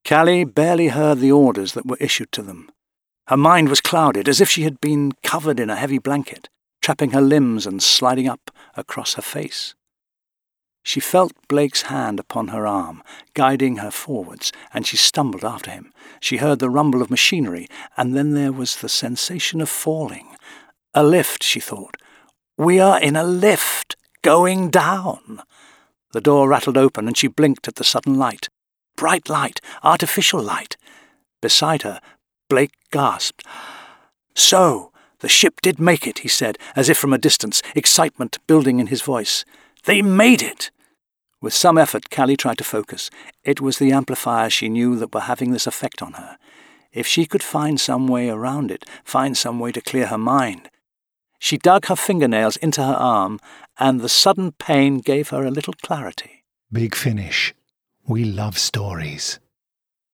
Callie barely heard the orders that were issued to them. Her mind was clouded, as if she had been covered in a heavy blanket, trapping her limbs and sliding up across her face. She felt Blake's hand upon her arm, guiding her forwards, and she stumbled after him. She heard the rumble of machinery, and then there was the sensation of falling. A lift, she thought. We are in a lift, going down. The door rattled open, and she blinked at the sudden light. Bright light, artificial light. Beside her, Blake gasped. So, the ship did make it, he said, as if from a distance, excitement building in his voice. They made it! With some effort, Callie tried to focus. It was the amplifiers she knew that were having this effect on her. If she could find some way around it, find some way to clear her mind. She dug her fingernails into her arm, and the sudden pain gave her a little clarity. Big Finish. We love stories.